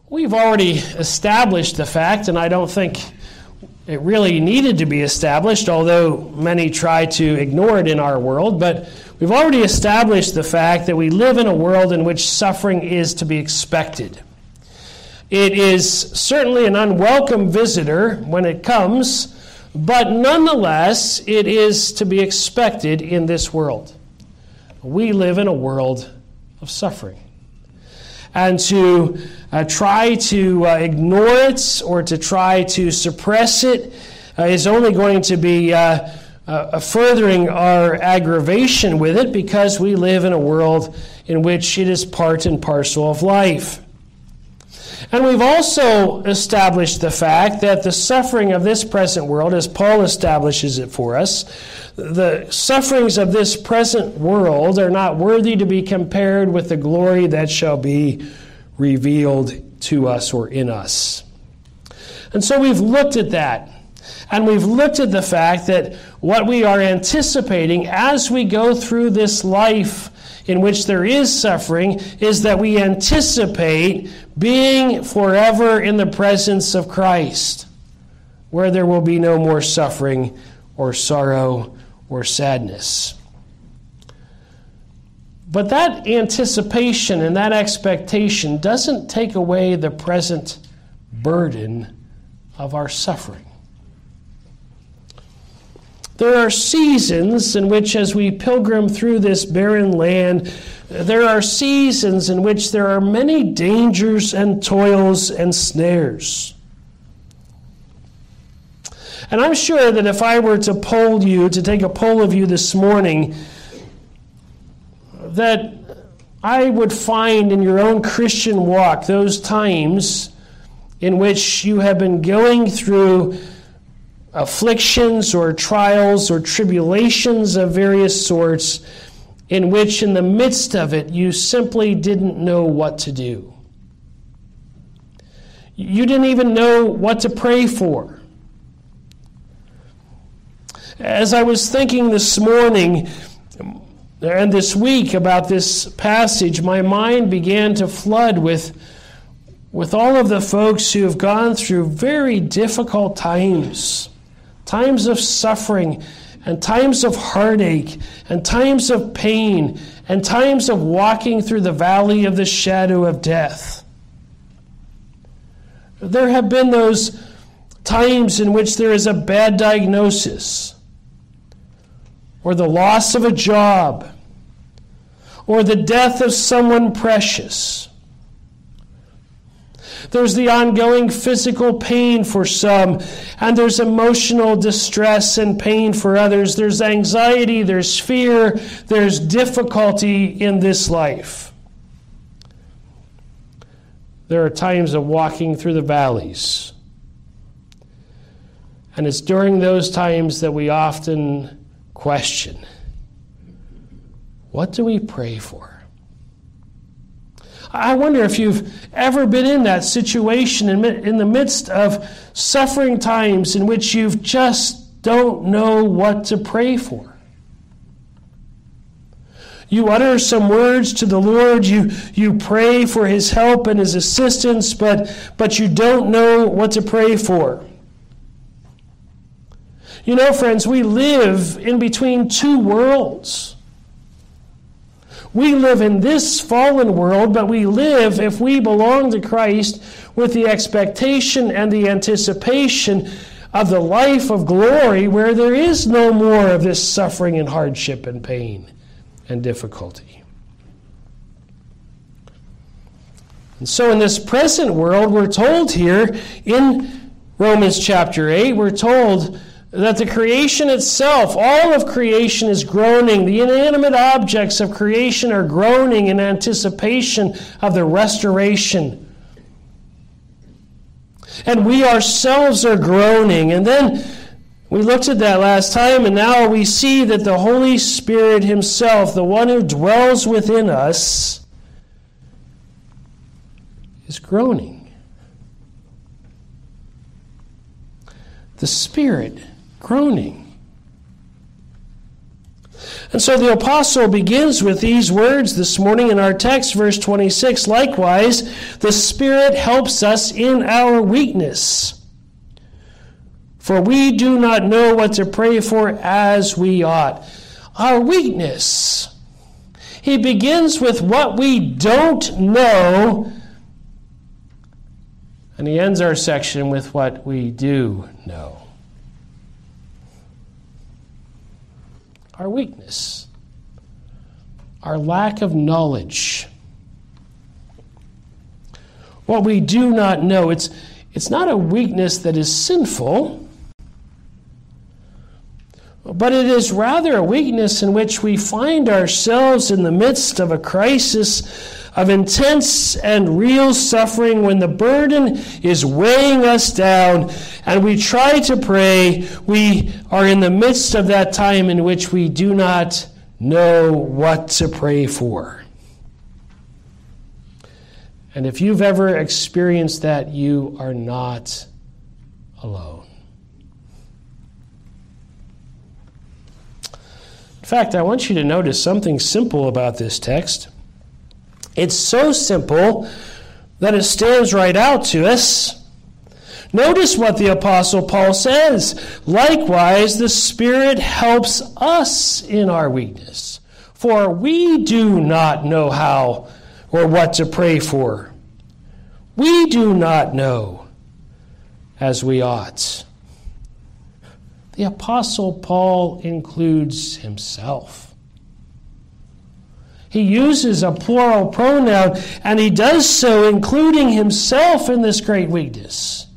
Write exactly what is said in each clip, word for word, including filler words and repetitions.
We've already established the fact, and I don't think it really needed to be established, although many try to ignore it in our world, but we've already established the fact that we live in a world in which suffering is to be expected. It is certainly an unwelcome visitor when it comes, but nonetheless, it is to be expected in this world. We live in a world of suffering. And to uh, try to uh, ignore it or to try to suppress it uh, is only going to be uh, uh, furthering our aggravation with it, because we live in a world in which it is part and parcel of life. And we've also established the fact that the suffering of this present world, as Paul establishes it for us, the sufferings of this present world are not worthy to be compared with the glory that shall be revealed to us or in us. And so we've looked at that. And we've looked at the fact that what we are anticipating as we go through this life in which there is suffering is that we anticipate being forever in the presence of Christ, where there will be no more suffering or sorrow or sadness. But that anticipation and that expectation doesn't take away the present burden of our suffering. There are seasons in which, as we pilgrim through this barren land, there are seasons in which there are many dangers and toils and snares. And I'm sure that if I were to poll you, to take a poll of you this morning, that I would find in your own Christian walk those times in which you have been going through afflictions or trials or tribulations of various sorts, in which in the midst of it you simply didn't know what to do. You didn't even know what to pray for. As I was thinking this morning and this week about this passage, my mind began to flood with, with all of the folks who have gone through very difficult times. Times of suffering, and times of heartache, and times of pain, and times of walking through the valley of the shadow of death. There have been those times in which there is a bad diagnosis, or the loss of a job, or the death of someone precious. There's the ongoing physical pain for some, and there's emotional distress and pain for others. There's anxiety, there's fear, there's difficulty in this life. There are times of walking through the valleys. And it's during those times that we often question, what do we pray for? I wonder if you've ever been in that situation in, in the midst of suffering times in which you just don't know what to pray for. You utter some words to the Lord, you, you pray for His help and His assistance, but, but you don't know what to pray for. You know, friends, we live in between two worlds. We live in this fallen world, but we live, if we belong to Christ, with the expectation and the anticipation of the life of glory where there is no more of this suffering and hardship and pain and difficulty. And so in this present world, we're told here in Romans chapter eight, we're told that the creation itself, all of creation is groaning. The inanimate objects of creation are groaning in anticipation of the restoration. And we ourselves are groaning. And then we looked at that last time, and now we see that the Holy Spirit Himself, the one who dwells within us, is groaning. The Spirit groaning. And so the apostle begins with these words this morning in our text, verse twenty-six. Likewise, the Spirit helps us in our weakness. For we do not know what to pray for as we ought. Our weakness. He begins with what we don't know, and he ends our section with what we do know. Our weakness, our lack of knowledge, what we do not know. It's, it's not a weakness that is sinful, but it is rather a weakness in which we find ourselves in the midst of a crisis of intense and real suffering, when the burden is weighing us down and we try to pray. We are in the midst of that time in which we do not know what to pray for. And if you've ever experienced that, you are not alone. In fact, I want you to notice something simple about this text. It's so simple that it stands right out to us. Notice what the Apostle Paul says. Likewise, the Spirit helps us in our weakness. For we do not know how or what to pray for. We do not know as we ought. The Apostle Paul includes himself. He uses a plural pronoun, and he does so including himself in this great weakness.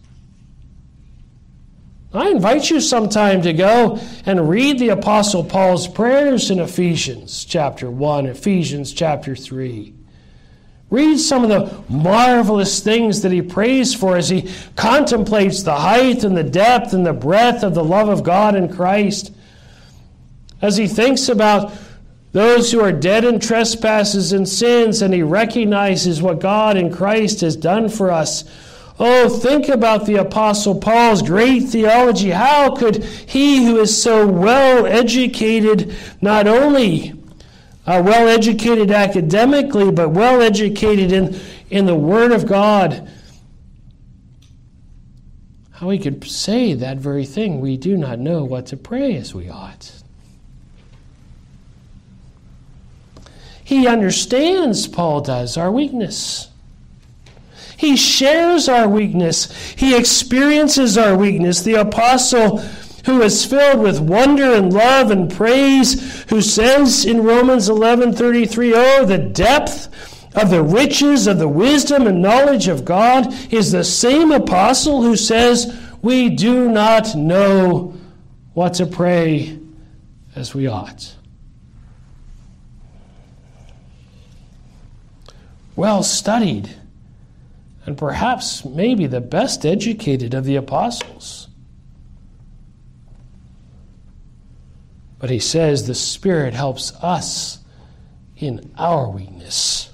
I invite you sometime to go and read the Apostle Paul's prayers in Ephesians chapter one, Ephesians chapter three. Read some of the marvelous things that he prays for as he contemplates the height and the depth and the breadth of the love of God in Christ. As he thinks about those who are dead in trespasses and sins, and he recognizes what God in Christ has done for us. Oh, think about the Apostle Paul's great theology. How could he who is so well educated, not only uh, well educated academically, but well educated in, in the Word of God, how he could say that very thing? We do not know what to pray as we ought. He understands, Paul does, our weakness. He shares our weakness. He experiences our weakness. The apostle, who is filled with wonder and love and praise, who says in Romans eleven thirty-three, oh, the depth of the riches of the wisdom and knowledge of God, is the same apostle who says, we do not know what to pray as we ought. Well studied, and perhaps maybe the best educated of the apostles. But he says the Spirit helps us in our weakness.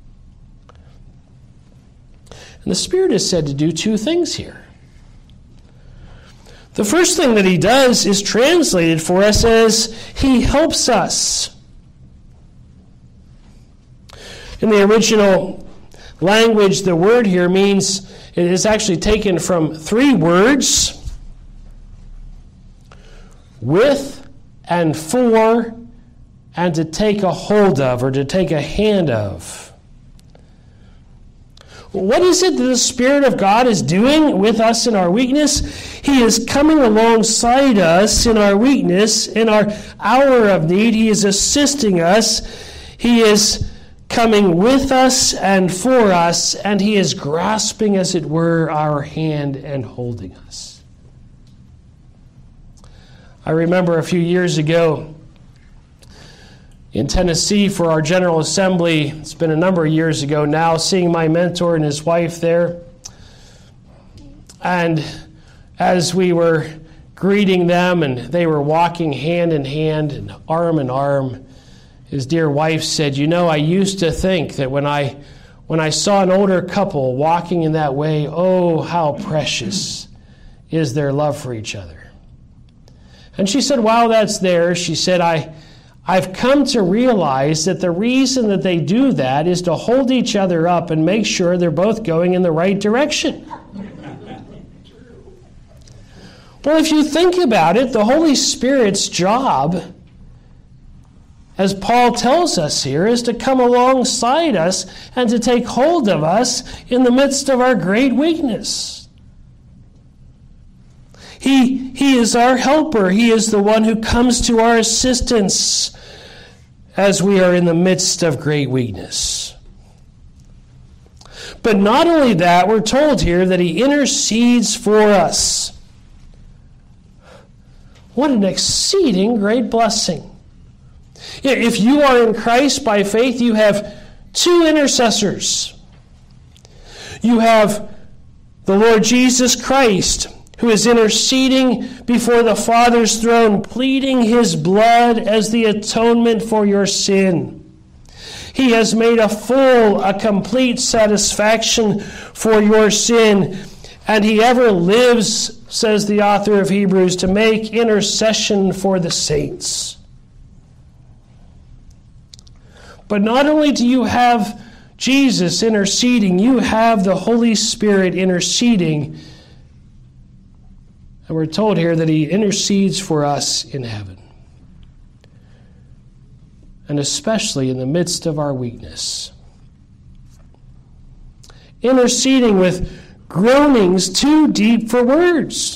And the Spirit is said to do two things here. The first thing that he does is translated for us as he helps us. In the original language, the word here means, it is actually taken from three words: with and for, and to take a hold of, or to take a hand of. What is it that the Spirit of God is doing with us in our weakness? He is coming alongside us in our weakness, in our hour of need. He is assisting us. He is coming with us and for us, and he is grasping, as it were, our hand and holding us. I remember a few years ago in Tennessee for our General Assembly, it's been a number of years ago now, seeing my mentor and his wife there. And as we were greeting them and they were walking hand in hand and arm in arm, his dear wife said, you know, I used to think that when I when I saw an older couple walking in that way, oh, how precious is their love for each other. And she said, while that's there, she said, I I've come to realize that the reason that they do that is to hold each other up and make sure they're both going in the right direction. Well, if you think about it, the Holy Spirit's job, as Paul tells us here, is to come alongside us and to take hold of us in the midst of our great weakness. He, he is our helper. He is the one who comes to our assistance as we are in the midst of great weakness. But not only that, we're told here that he intercedes for us. What an exceeding great blessing. If you are in Christ by faith, you have two intercessors. You have the Lord Jesus Christ, who is interceding before the Father's throne, pleading his blood as the atonement for your sin. He has made a full, a complete satisfaction for your sin, and he ever lives, says the author of Hebrews, to make intercession for the saints. But not only do you have Jesus interceding, you have the Holy Spirit interceding. And we're told here that he intercedes for us in heaven. And especially in the midst of our weakness. Interceding with groanings too deep for words.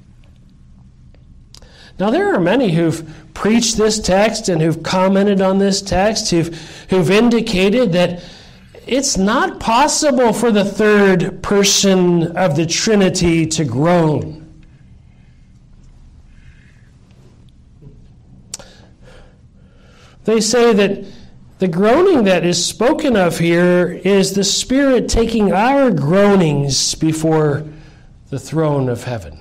Now there are many who've preached this text and who've commented on this text, who've, who've indicated that it's not possible for the third person of the Trinity to groan. They say that the groaning that is spoken of here is the Spirit taking our groanings before the throne of heaven.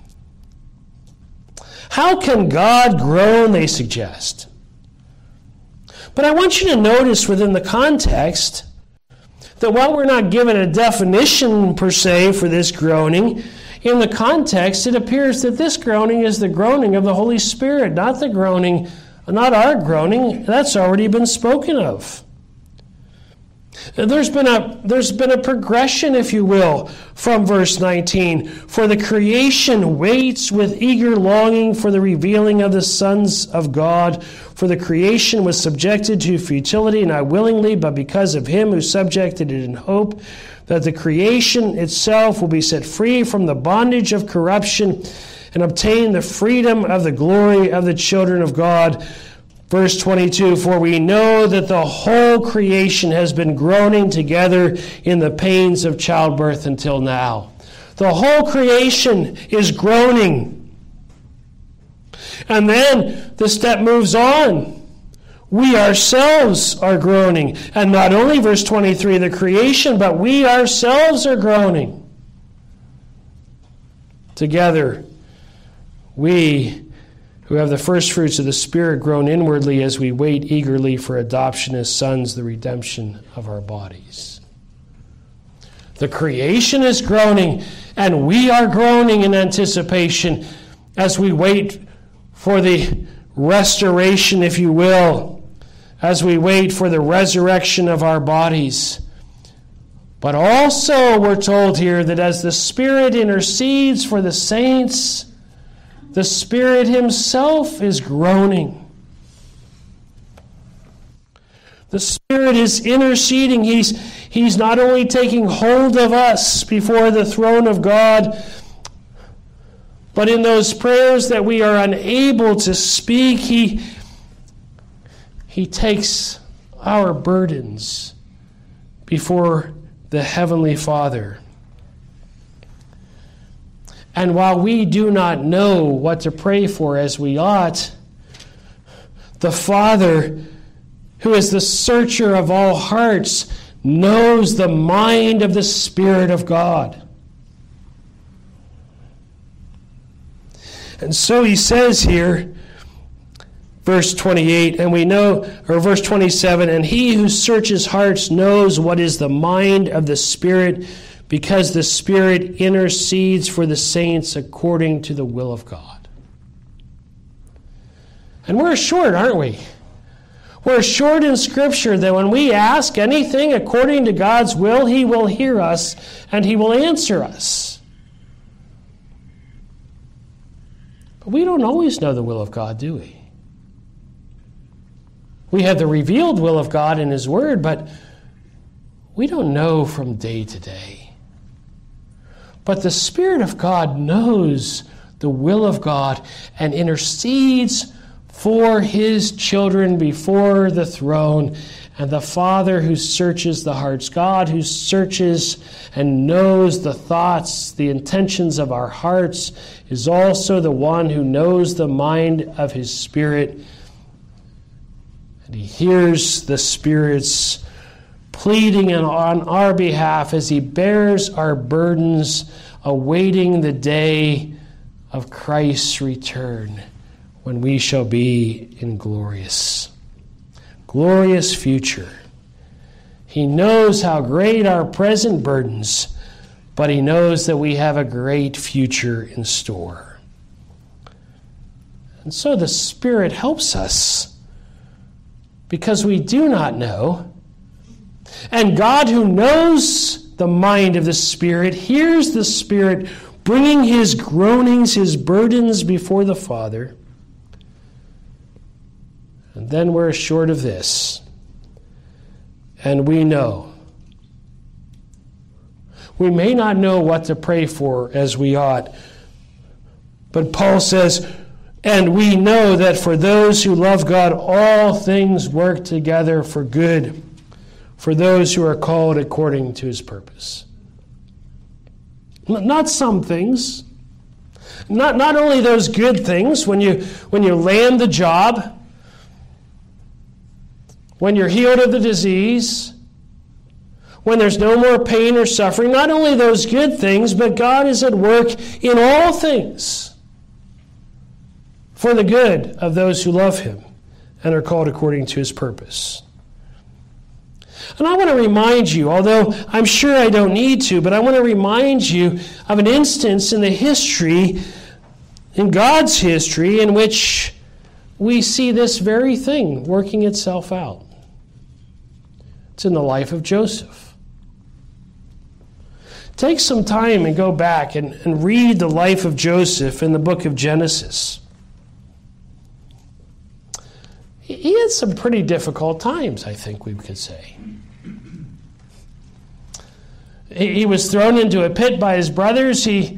How can God groan, they suggest. But I want you to notice within the context that while we're not given a definition per se for this groaning, in the context it appears that this groaning is the groaning of the Holy Spirit, not the groaning Not our groaning. That's already been spoken of. There's been a there's been a progression, if you will, from verse nineteen. For the creation waits with eager longing for the revealing of the sons of God. For the creation was subjected to futility, not willingly, but because of him who subjected it in hope, that the creation itself will be set free from the bondage of corruption and obtain the freedom of the glory of the children of God. Verse twenty-two, for we know that the whole creation has been groaning together in the pains of childbirth until now. The whole creation is groaning. And then the step moves on. We ourselves are groaning. And not only, verse twenty-three, the creation, but we ourselves are groaning. Together, we who have the first fruits of the Spirit groan inwardly as we wait eagerly for adoption as sons, the redemption of our bodies. The creation is groaning, and we are groaning in anticipation as we wait for the restoration, if you will, as we wait for the resurrection of our bodies. But also we're told here that as the Spirit intercedes for the saints, the Spirit himself is groaning. The Spirit is interceding. He's, he's not only taking hold of us before the throne of God, but in those prayers that we are unable to speak, he, he takes our burdens before the Heavenly Father. And while we do not know what to pray for as we ought, the Father, who is the searcher of all hearts, knows the mind of the Spirit of God. And so he says here, verse twenty-eight, and we know, or verse twenty-seven, and he who searches hearts knows what is the mind of the Spirit, because the Spirit intercedes for the saints according to the will of God. And we're assured, aren't we? We're assured in Scripture that when we ask anything according to God's will, He will hear us and He will answer us. But we don't always know the will of God, do we? We have the revealed will of God in His Word, but we don't know from day to day. But the Spirit of God knows the will of God and intercedes for His children before the throne. And the Father who searches the hearts, God who searches and knows the thoughts, the intentions of our hearts, is also the one who knows the mind of His Spirit. And He hears the Spirit's pleading on our behalf as He bears our burdens, awaiting the day of Christ's return, when we shall be in glorious, glorious future. He knows how great our present burdens, but He knows that we have a great future in store. And so the Spirit helps us, because we do not know. And God, who knows the mind of the Spirit, hears the Spirit bringing His groanings, His burdens before the Father. And then we're assured of this. And we know. We may not know what to pray for as we ought. But Paul says, and we know that for those who love God, all things work together for good, for those who are called according to His purpose. Not some things. Not, not only those good things, when you, when you land the job, when you're healed of the disease, when there's no more pain or suffering, not only those good things, but God is at work in all things for the good of those who love Him and are called according to His purpose. And I want to remind you, although I'm sure I don't need to, but I want to remind you of an instance in the history, in God's history, in which we see this very thing working itself out. It's in the life of Joseph. Take some time and go back and, and read the life of Joseph in the book of Genesis. He, he had some pretty difficult times, I think we could say. He, he was thrown into a pit by his brothers. He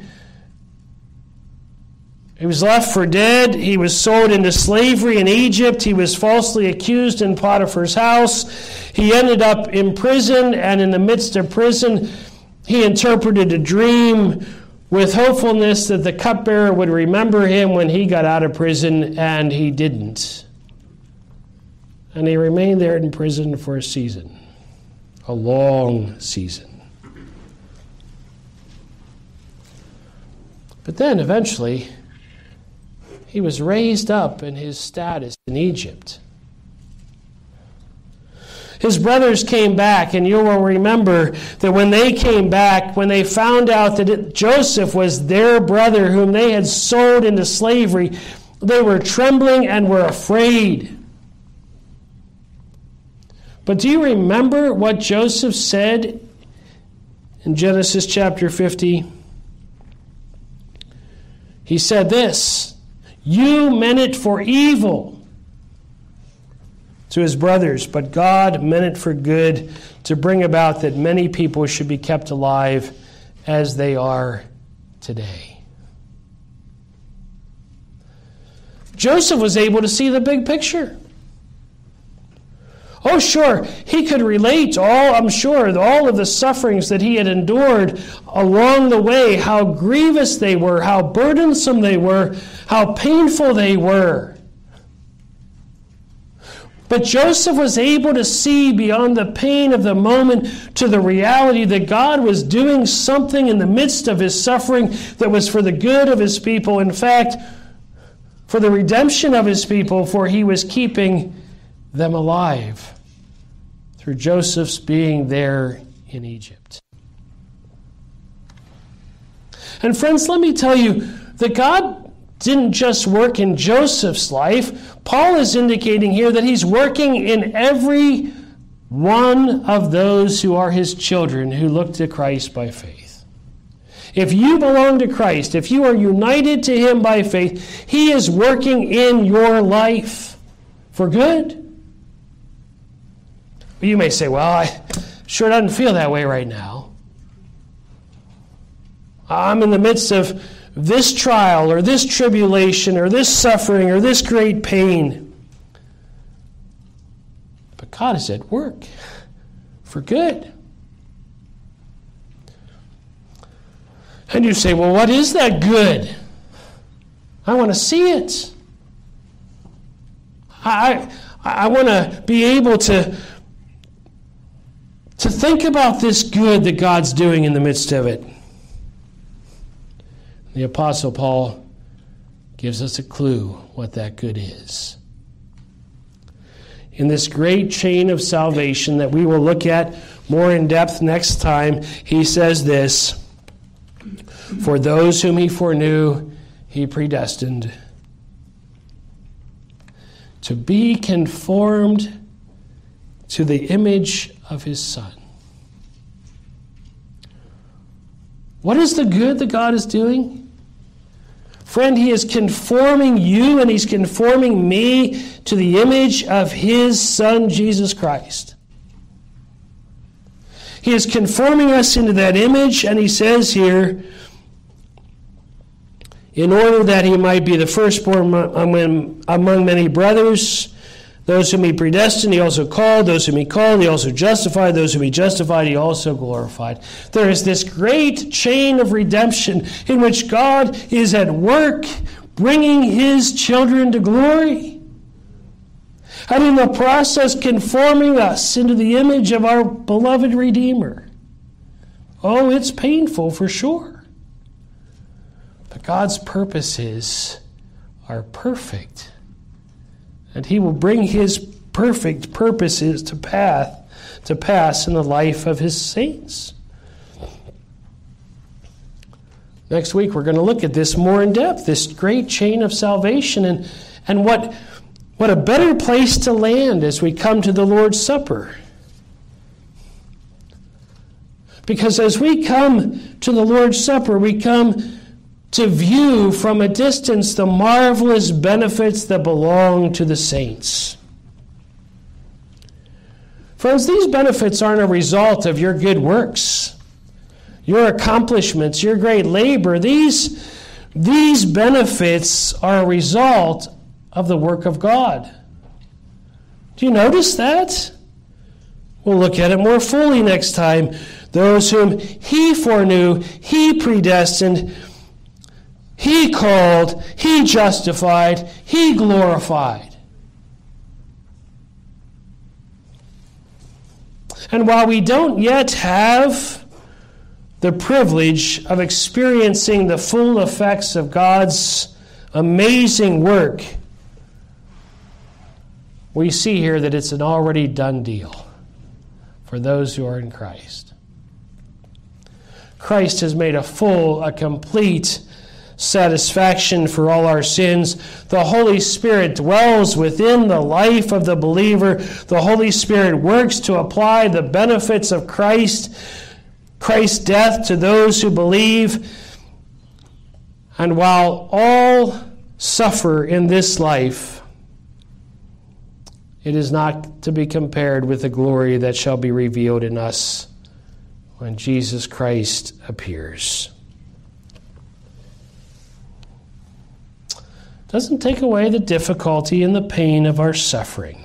He was left for dead. He was sold into slavery in Egypt. He was falsely accused in Potiphar's house. He ended up in prison, and in the midst of prison, he interpreted a dream with hopefulness that the cupbearer would remember him when he got out of prison, and he didn't. And he remained there in prison for a season, a long season. But then eventually, he was raised up in his status in Egypt. His brothers came back, and you will remember that when they came back, when they found out that it, Joseph was their brother whom they had sold into slavery, they were trembling and were afraid. But do you remember what Joseph said in Genesis chapter fifty? He said this, "You meant it for evil," to his brothers, "but God meant it for good, to bring about that many people should be kept alive as they are today." Joseph was able to see the big picture. Oh, sure, he could relate all, I'm sure, all of the sufferings that he had endured along the way, how grievous they were, how burdensome they were, how painful they were. But Joseph was able to see beyond the pain of the moment to the reality that God was doing something in the midst of his suffering that was for the good of his people. In fact, for the redemption of his people, for he was keeping them alive through Joseph's being there in Egypt. And friends, let me tell you that God didn't just work in Joseph's life. Paul is indicating here that he's working in every one of those who are his children who look to Christ by faith. If you belong to Christ, if you are united to him by faith, he is working in your life for good. You may say, well, I sure doesn't feel that way right now. I'm in the midst of this trial or this tribulation or this suffering or this great pain. But God is at work for good. And you say, well, what is that good? I want to see it. I, I, I want to be able to To think about this good that God's doing in the midst of it. The Apostle Paul gives us a clue what that good is. In this great chain of salvation that we will look at more in depth next time, he says this: for those whom he foreknew, he predestined to be conformed to the image of his Son. What is the good that God is doing? Friend, he is conforming you and he's conforming me to the image of his Son, Jesus Christ. He is conforming us into that image, and he says here, in order that he might be the firstborn among many brothers. Those whom he predestined, he also called. Those whom he called, he also justified. Those whom he justified, he also glorified. There is this great chain of redemption in which God is at work bringing his children to glory. And in the process, conforming us into the image of our beloved Redeemer. Oh, it's painful for sure. But God's purposes are perfect. And he will bring his perfect purposes to pass, to pass in the life of his saints. Next week, we're going to look at this more in depth, this great chain of salvation, and, and what, what a better place to land as we come to the Lord's Supper. Because as we come to the Lord's Supper, we come to view from a distance the marvelous benefits that belong to the saints. Friends, these benefits aren't a result of your good works, your accomplishments, your great labor. These, these benefits are a result of the work of God. Do you notice that? We'll look at it more fully next time. Those whom he foreknew, he predestined, he called, he justified, he glorified. And while we don't yet have the privilege of experiencing the full effects of God's amazing work, we see here that it's an already done deal for those who are in Christ. Christ has made a full, a complete satisfaction for all our sins. The Holy Spirit dwells within the life of the believer. The Holy Spirit works to apply the benefits of Christ, Christ's death to those who believe. And while all suffer in this life, it is not to be compared with the glory that shall be revealed in us when Jesus Christ appears. Doesn't take away the difficulty and the pain of our suffering.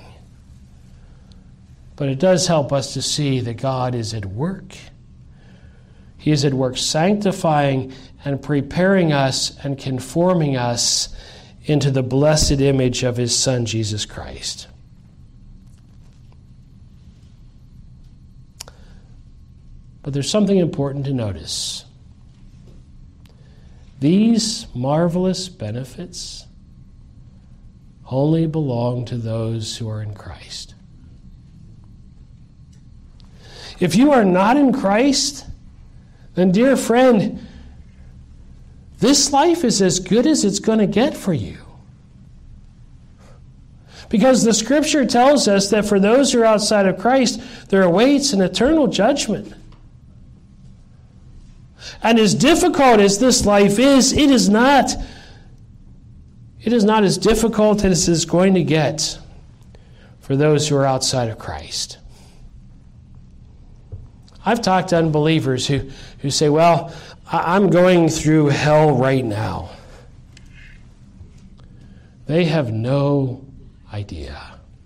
But it does help us to see that God is at work. He is at work sanctifying and preparing us and conforming us into the blessed image of his Son, Jesus Christ. But there's something important to notice. These marvelous benefits only belong to those who are in Christ. If you are not in Christ, then, dear friend, this life is as good as it's going to get for you. Because the Scripture tells us that for those who are outside of Christ, there awaits an eternal judgment. And as difficult as this life is, it is not, it is not as difficult as it's going to get for those who are outside of Christ. I've talked to unbelievers who, who say, well, I'm going through hell right now. They have no idea.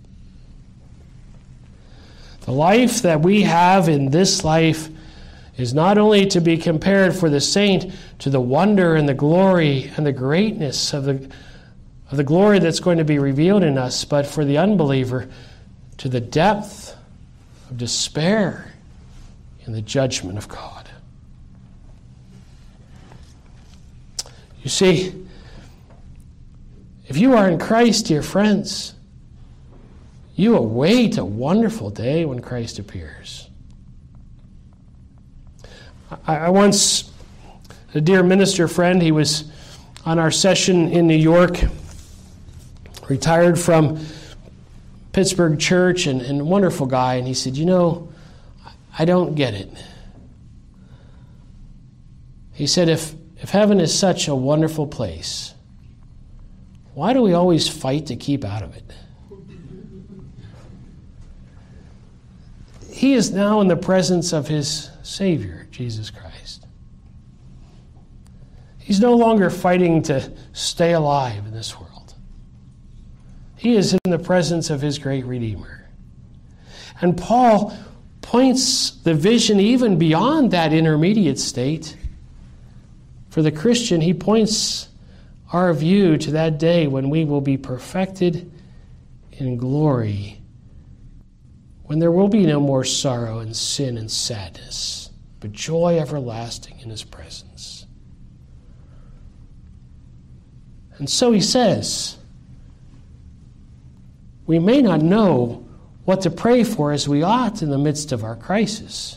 The life that we have in this life is not only to be compared for the saint to the wonder and the glory and the greatness of the, of the glory that's going to be revealed in us, but for the unbeliever to the depth of despair in the judgment of God. You see, if you are in Christ, dear friends, you await a wonderful day when Christ appears. I, I once, a dear minister friend, he was on our session in New York, retired from Pittsburgh Church, and, and a wonderful guy, and he said, you know, I don't get it. He said, if, if heaven is such a wonderful place, why do we always fight to keep out of it? He is now in the presence of his Savior, Jesus Christ. He's no longer fighting to stay alive in this world. He is in the presence of his great Redeemer. And Paul points the vision even beyond that intermediate state. For the Christian, he points our view to that day when we will be perfected in glory, when there will be no more sorrow and sin and sadness, but joy everlasting in his presence. And so he says, we may not know what to pray for as we ought in the midst of our crisis.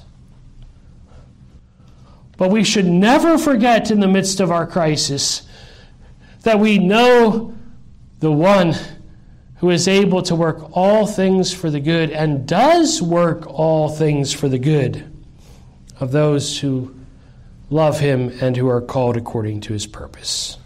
But we should never forget in the midst of our crisis that we know the one who is able to work all things for the good and does work all things for the good of those who love him and who are called according to his purpose.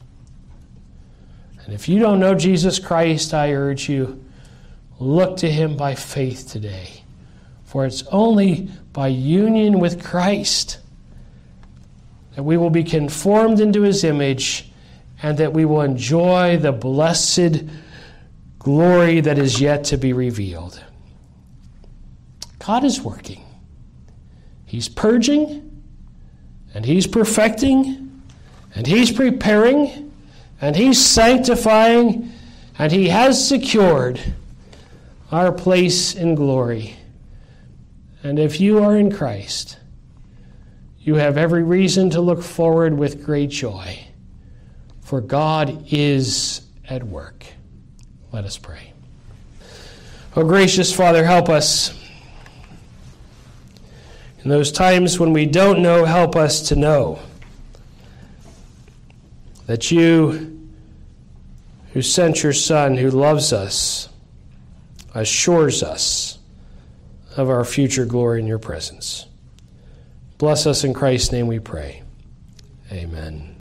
And if you don't know Jesus Christ, I urge you, look to him by faith today. For it's only by union with Christ that we will be conformed into his image and that we will enjoy the blessed glory that is yet to be revealed. God is working. He's purging, and he's perfecting, and he's preparing, and he's sanctifying, and he has secured our place in glory. And if you are in Christ, you have every reason to look forward with great joy, for God is at work. Let us pray. Oh, gracious Father, help us. In those times when we don't know, help us to know that you, who sent your Son, who loves us, assures us of our future glory in your presence. Bless us in Christ's name we pray. Amen.